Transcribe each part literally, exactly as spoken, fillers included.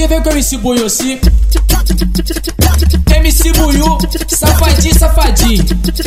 Você vê que eu M C Buiu assim? M C Buiu, safadinho, safadinho.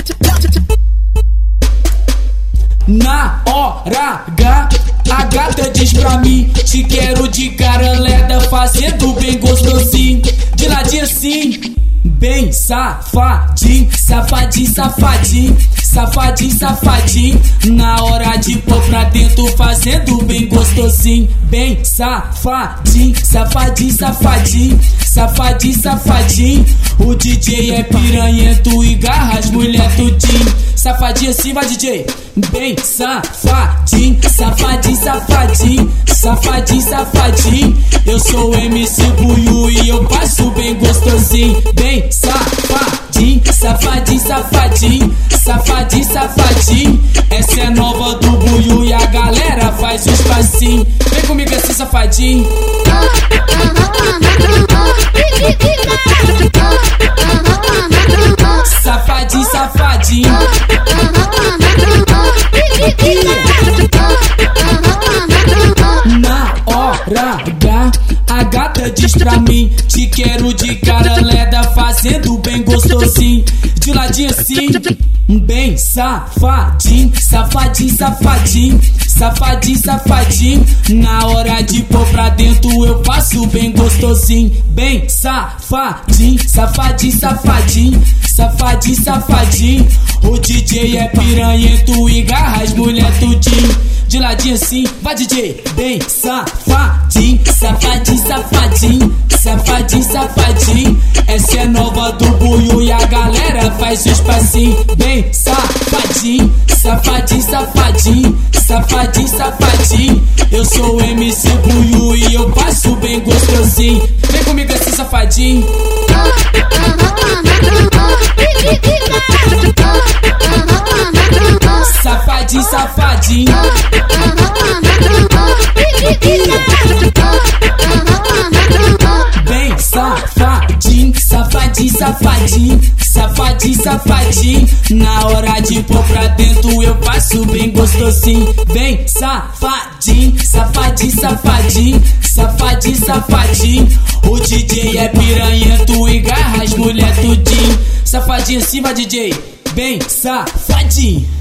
Na hora H, a gata diz pra mim: te quero de cara leda, fazendo bem gostosinho. De ladinho assim, bem safadinho, safadinho, safadinho, safadinho, safadinho. Na hora de pôr pra dentro, fazendo bem gostosinho. Bem safadinho, safadinho, safadinho, safadinho, safadinho. O D J é piranhento e garra as mulher tudinho. Safadinho assim, vai D J. Bem safadinho, safadinho, safadinho, safadinho, safadinho. Eu sou o M C Buiu e eu passo bem gostosinho. Bem safadinho, safadinho, safadinho, safadinho, safadinho. Essa é nova do Buiu e a galera faz os passinhos. Vem comigo assim, safadinho. Safadinho, safadinho. Na hora H, a gata diz pra mim: te quero de cara leda, fazendo bem gostosinho. De ladinho assim, bem safadinho, safadinho, safadinho, safadinho, safadinho. Na hora de pôr pra dentro, eu faço bem gostosinho. Bem safadinho, safadinho, safadinho, safadinho, safadinho. O D J é piranhento e garra as mulher tudinho. De ladinho assim, vai D J. Bem safadinho, safadinho, safadinho, safadinho, safadinho. Essa é nova do Buiu e a galera faz os passinhos. Bem safadinho, safadinho, safadinho, safadinho, safadinho. Eu sou o M C Buiu e eu passo bem gostosinho. Vem comigo assim, safadinho. Safadinho, safadinho. Bem safadinho, safadinho, safadinho, safadinho, safadinho. Na hora de pôr pra dentro, eu faço bem gostosinho. Bem safadinho, safadinho, safadinho, safadinho, safadinho. O D J é piranhento e garra as mulher tudinho. Safadinho acima, D J. Bem safadinho.